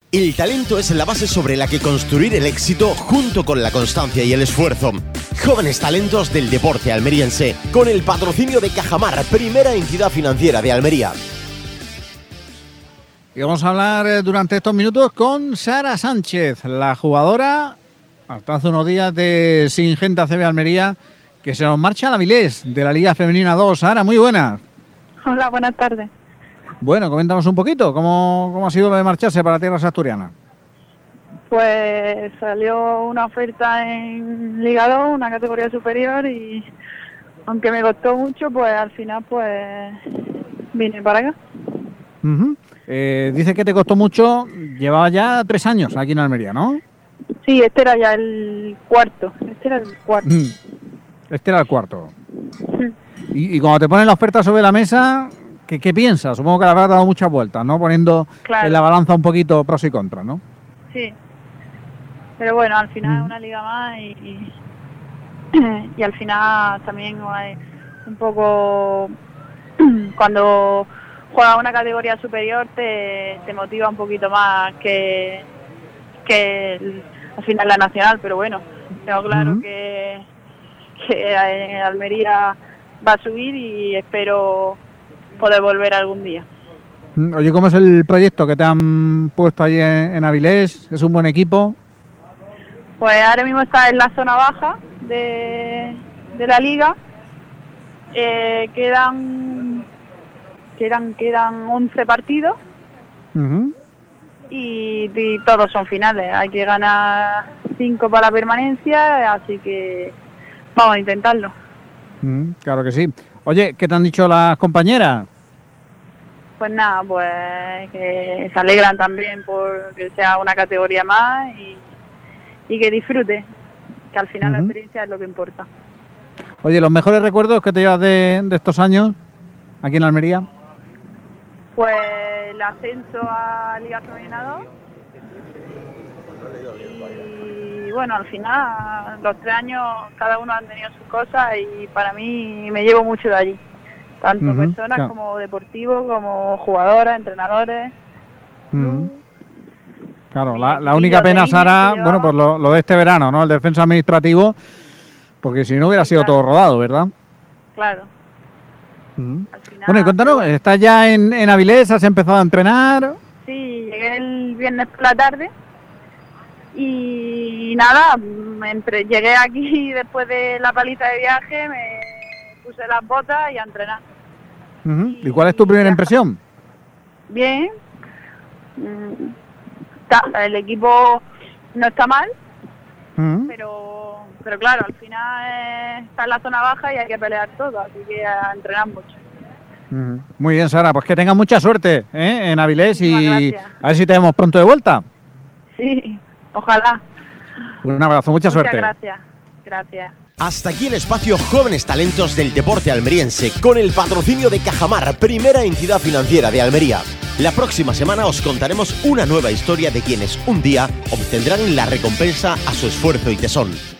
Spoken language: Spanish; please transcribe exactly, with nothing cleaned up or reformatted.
El talento es la base sobre la que construir el éxito junto con la constancia y el esfuerzo. Jóvenes talentos del deporte almeriense, con el patrocinio de Cajamar, primera entidad financiera de Almería. Y vamos a hablar durante estos minutos con Sara Sánchez, la jugadora, hasta hace unos días, de Singenta C B Almería, que se nos marcha a la Avilés de la Liga Femenina dos. Sara, muy buenas. Hola, buenas tardes. Bueno, coméntanos un poquito, ¿cómo, cómo ha sido lo de marcharse para tierras asturianas? Pues salió una oferta en Liga dos, una categoría superior, y aunque me costó mucho, pues al final pues vine para acá. Uh-huh. Eh, dice que te costó mucho, llevaba ya tres años aquí en Almería, ¿no? Sí, este era ya el cuarto, este era el cuarto. Este era el cuarto. Y, y cuando te ponen la oferta sobre la mesa, ¿qué, qué piensas? Supongo que le habrás dado muchas vueltas, ¿no? Poniendo Claro. en la balanza un poquito pros y contras, ¿no? Sí, pero bueno, al final es Mm. una liga más y, y, y al final también hay un poco, cuando juegas una categoría superior te, te motiva un poquito más que, que el- al final la nacional, pero bueno, tengo claro Ujú. que, que eh, Almería va a subir y espero poder volver algún día. Mm, Oye, ¿cómo es el proyecto que te han puesto allí en, en Avilés? ¿Es un buen equipo? Pues ahora mismo está en la zona baja de, de la liga. Eh, quedan, quedan quedan once partidos Uh-huh. y, y todos son finales. Hay que ganar cinco para la permanencia, así que vamos a intentarlo. Mm, claro que sí. Oye, ¿qué te han dicho las compañeras? Pues nada, pues que se alegran también por que sea una categoría más y, y que disfrute, que al final la Ujú. experiencia es lo que importa. Oye, ¿los mejores recuerdos que te llevas de, de estos años aquí en Almería? Pues el ascenso a Liga Femenina dos y bueno, al final los tres años cada uno han tenido sus cosas y para mí me llevo mucho de allí, tanto Ujú, personas claro. como deportivos, como jugadoras, entrenadores. Ujú. Claro, Mi la, la equipillo única de pena, ahí Sara, que bueno, llevaba. pues lo, lo de este verano, ¿no? El defensa administrativo, porque si no hubiera sido Claro. todo rodado, ¿verdad? Claro, Ujú. al final. Bueno, y cuéntanos, pero bueno. ¿estás ya en, en Avilés? ¿Has empezado a entrenar? Sí, llegué el viernes por la tarde y nada, me entre- llegué aquí después de la paliza de viaje, me puse las botas y a entrenar. Ujú. ¿Y cuál es tu primera Ya. impresión? Bien, mm, está- el equipo no está mal, Ujú. pero pero claro, al final eh, está en la zona baja y hay que pelear todo, así que a entrenar mucho. Ujú. Muy bien, Sara, pues que tengas mucha suerte, ¿eh? En Avilés y Muchísimas gracias. a ver si te vemos pronto de vuelta. Sí, ojalá. Un abrazo, mucha Muchas suerte. gracias. Gracias. Hasta aquí el espacio Jóvenes Talentos del Deporte Almeriense, con el patrocinio de Cajamar, primera entidad financiera de Almería. La próxima semana os contaremos una nueva historia de quienes un día obtendrán la recompensa a su esfuerzo y tesón.